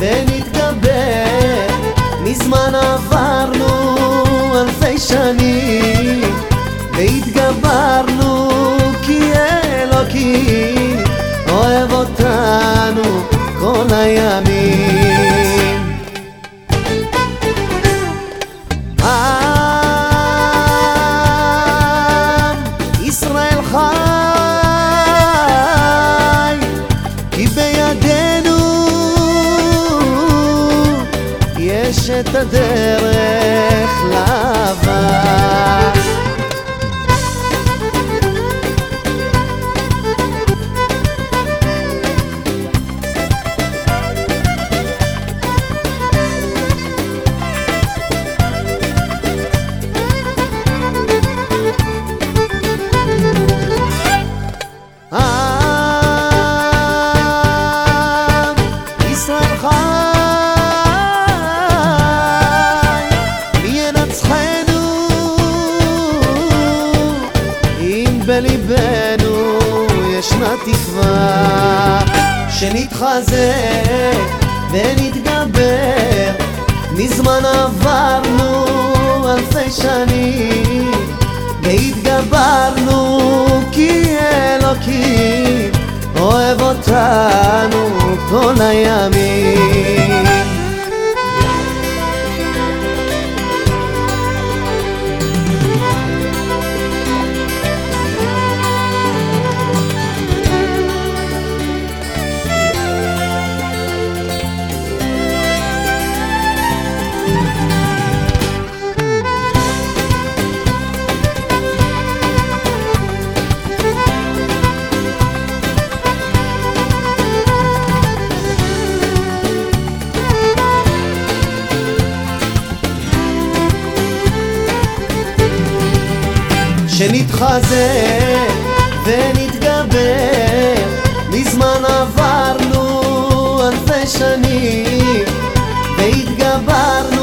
ונתגבר. מזמן עברנו אלפי שנים והתגברנו, כי אלוקים אוהב אותנו כל הימים. עם ישראל חי, כי בידינו יש את הדרך לעבר. בליבנו ישנה תקווה, שנתחזק ונתגבר. מזמן עברנו אלפי שנים והתגברנו, כי אלוקים אוהב אותנו כל הימים. שנתחזק ונתגבר. מזמן עברנו אלפי שנים והתגברנו,